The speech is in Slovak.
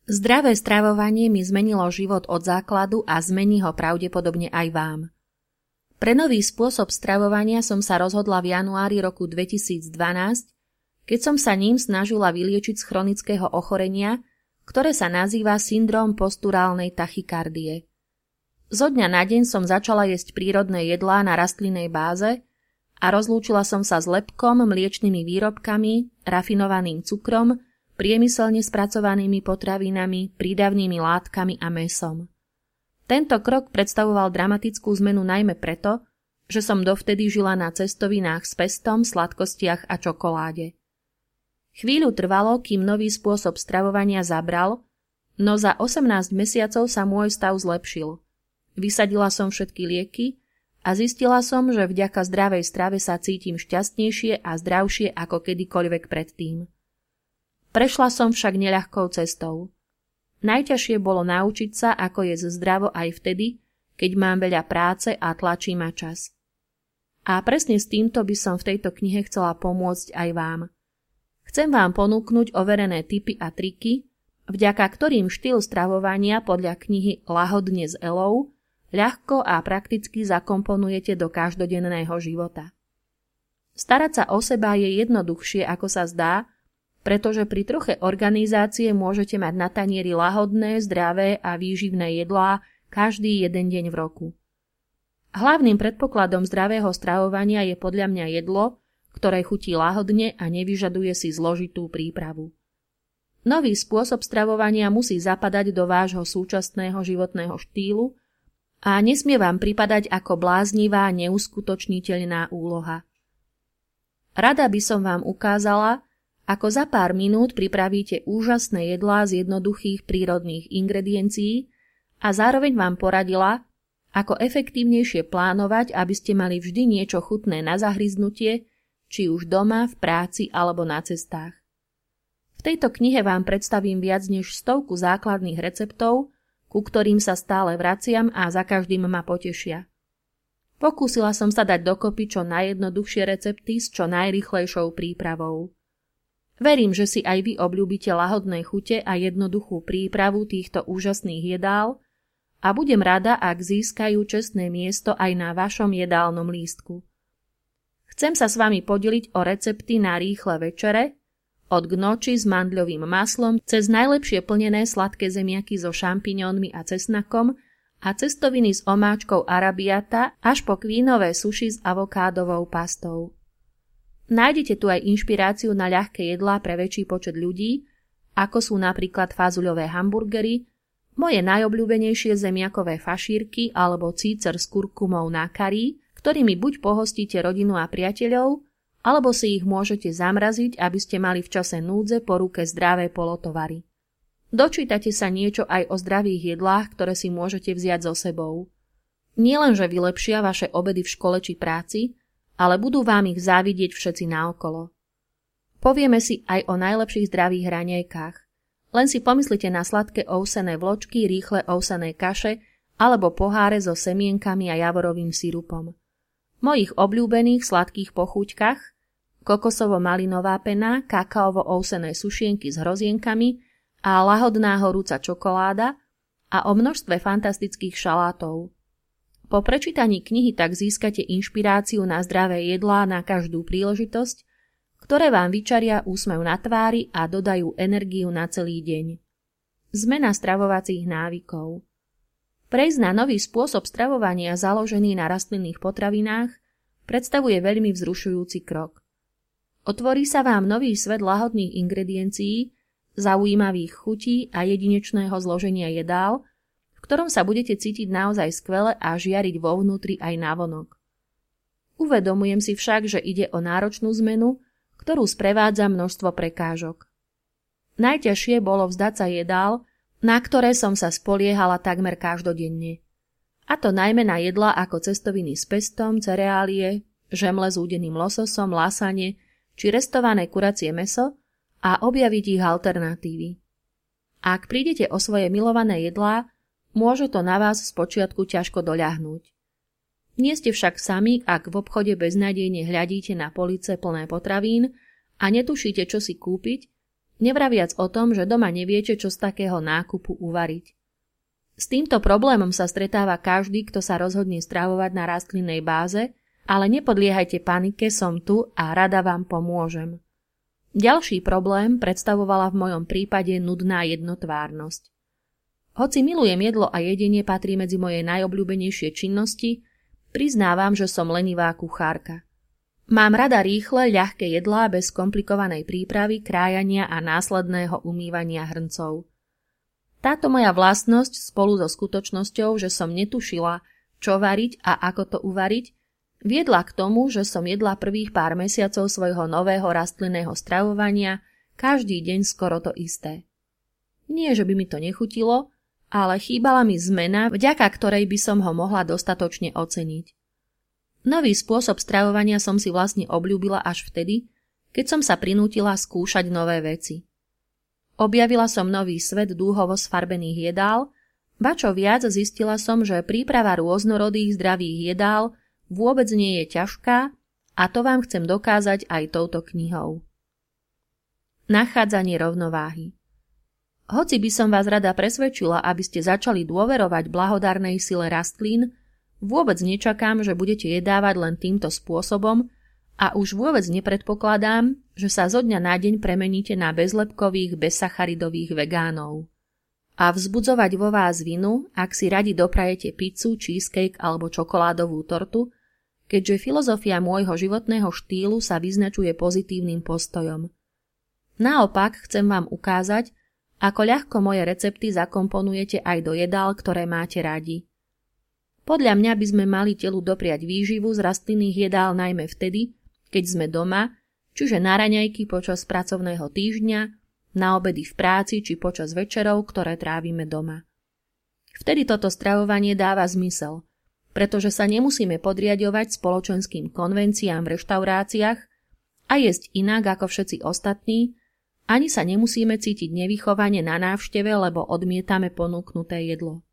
Zdravé stravovanie mi zmenilo život od základu a zmení ho pravdepodobne aj vám. Pre nový spôsob stravovania som sa rozhodla v januári roku 2012, keď som sa ním snažila vyliečiť z chronického ochorenia, ktoré sa nazýva syndróm posturálnej tachykardie. Zo dňa na deň som začala jesť prírodné jedlá na rastlinnej báze a rozlúčila som sa s lepkom, mliečnymi výrobkami, rafinovaným cukrom, priemyselne spracovanými potravinami, prídavnými látkami a mäsom. Tento krok predstavoval dramatickú zmenu najmä preto, že som dovtedy žila na cestovinách s pestom, sladkostiach a čokoláde. Chvíľu trvalo, kým nový spôsob stravovania zabral, no za 18 mesiacov sa môj stav zlepšil. Vysadila som všetky lieky a zistila som, že vďaka zdravej strave sa cítim šťastnejšie a zdravšie ako kedykoľvek predtým. Prešla som však neľahkou cestou. Najťažšie bolo naučiť sa, ako jesť zdravo aj vtedy, keď mám veľa práce a tlačí ma čas. A presne s týmto by som v tejto knihe chcela pomôcť aj vám. Chcem vám ponúknuť overené tipy a triky, vďaka ktorým štýl stravovania podľa knihy Lahodne s Elou ľahko a prakticky zakomponujete do každodenného života. Starať sa o seba je jednoduchšie, ako sa zdá, pretože pri troche organizácie môžete mať na tanieri lahodné, zdravé a výživné jedlá každý jeden deň v roku. Hlavným predpokladom zdravého stravovania je podľa mňa jedlo, ktoré chutí lahodne a nevyžaduje si zložitú prípravu. Nový spôsob stravovania musí zapadať do vášho súčasného životného štýlu a nesmie vám pripadať ako bláznivá, neuskutočniteľná úloha. Rada by som vám ukázala, ako za pár minút pripravíte úžasné jedlá z jednoduchých prírodných ingrediencií a zároveň vám poradila, ako efektívnejšie plánovať, aby ste mali vždy niečo chutné na zahryznutie, či už doma, v práci alebo na cestách. V tejto knihe vám predstavím viac než 100 základných receptov, ku ktorým sa stále vraciam a za každým ma potešia. Pokúsila som sa dať dokopy čo najjednoduchšie recepty s čo najrýchlejšou prípravou. Verím, že si aj vy obľúbite lahodné chute a jednoduchú prípravu týchto úžasných jedál a budem rada, ak získajú čestné miesto aj na vašom jedálnom lístku. Chcem sa s vami podeliť o recepty na rýchle večere, od gnocchi s mandľovým maslom cez najlepšie plnené sladké zemiaky so šampiňónmi a cesnakom a cestoviny s omáčkou arabiata až po kvínové suši s avokádovou pastou. Nájdete tu aj inšpiráciu na ľahké jedlá pre väčší počet ľudí, ako sú napríklad fazuľové hamburgery, moje najobľúbenejšie zemiakové fašírky alebo cícer s kurkumou na kari, ktorými buď pohostíte rodinu a priateľov, alebo si ich môžete zamraziť, aby ste mali v čase núdze po ruke zdravé polotovary. Dočítate sa niečo aj o zdravých jedlách, ktoré si môžete vziať so sebou. Nielenže vylepšia vaše obedy v škole či práci, ale budú vám ich závidieť všetci naokolo. Povieme si aj o najlepších zdravých raňajkách. Len si pomyslite na sladké ovsené vločky, rýchle ovsené kaše alebo poháre so semienkami a javorovým sirupom. Mojich obľúbených sladkých pochúťkach, kokosovo-malinová pena, kakaovo-ovsené sušienky s hrozienkami a lahodná horúca čokoláda a o množstve fantastických šalátov. Po prečítaní knihy tak získate inšpiráciu na zdravé jedlá na každú príležitosť, ktoré vám vyčaria úsmev na tvári a dodajú energiu na celý deň. Zmena stravovacích návykov. Prejsť na nový spôsob stravovania založený na rastlinných potravinách predstavuje veľmi vzrušujúci krok. Otvorí sa vám nový svet lahodných ingrediencií, zaujímavých chutí a jedinečného zloženia jedál, v ktorom sa budete cítiť naozaj skvele a žiariť vo vnútri aj navonok. Uvedomujem si však, že ide o náročnú zmenu, ktorú sprevádza množstvo prekážok. Najťažšie bolo vzdať sa jedál, na ktoré som sa spoliehala takmer každodenne. A to najmä na jedlá ako cestoviny s pestom, cereálie, žemle s údeným lososom, lasane či restované kuracie mäso a objaviť ich alternatívy. Ak prídete o svoje milované jedlá, môže to na vás spočiatku ťažko doľahnúť. Nie ste však sami, ak v obchode beznádejne hľadíte na police plné potravín a netušíte, čo si kúpiť, Nevraviac o tom, že doma neviete, čo z takého nákupu uvariť. S týmto problémom sa stretáva každý, kto sa rozhodne stravovať na rastlinnej báze, ale nepodliehajte panike, som tu a rada vám pomôžem. Ďalší problém predstavovala v mojom prípade nudná jednotvárnosť. Hoci milujem jedlo a jedenie patrí medzi moje najobľúbenejšie činnosti, priznávam, že som lenivá kuchárka. Mám rada rýchle, ľahké jedlá bez komplikovanej prípravy, krájania a následného umývania hrncov. Táto moja vlastnosť spolu so skutočnosťou, že som netušila, čo variť a ako to uvariť, viedla k tomu, že som jedla prvých pár mesiacov svojho nového rastlinného stravovania každý deň skoro to isté. Nie, že by mi to nechutilo, ale chýbala mi zmena, vďaka ktorej by som ho mohla dostatočne oceniť. Nový spôsob stravovania som si vlastne obľúbila až vtedy, keď som sa prinútila skúšať nové veci. Objavila som nový svet dúhovo sfarbených jedál, ba čo viac zistila som, že príprava rôznorodých zdravých jedál vôbec nie je ťažká a to vám chcem dokázať aj touto knihou. Nachádzanie rovnováhy. Hoci by som vás rada presvedčila, aby ste začali dôverovať blahodárnej sile rastlín, vôbec nečakám, že budete jedávať len týmto spôsobom a už vôbec nepredpokladám, že sa zo dňa na deň premeníte na bezlepkových, bezsacharidových vegánov. A vzbudzovať vo vás vinu, ak si radi doprajete pizzu, cheesecake alebo čokoládovú tortu, keďže filozofia môjho životného štýlu sa vyznačuje pozitívnym postojom. Naopak chcem vám ukázať, ako ľahko moje recepty zakomponujete aj do jedál, ktoré máte radi. Podľa mňa by sme mali telu dopriať výživu z rastlinných jedál najmä vtedy, keď sme doma, čiže na raňajky počas pracovného týždňa, na obedy v práci či počas večerov, ktoré trávime doma. Vtedy toto stravovanie dáva zmysel, pretože sa nemusíme podriadovať spoločenským konvenciám v reštauráciách a jesť inak ako všetci ostatní, ani sa nemusíme cítiť nevychovane na návšteve, lebo odmietame ponúknuté jedlo.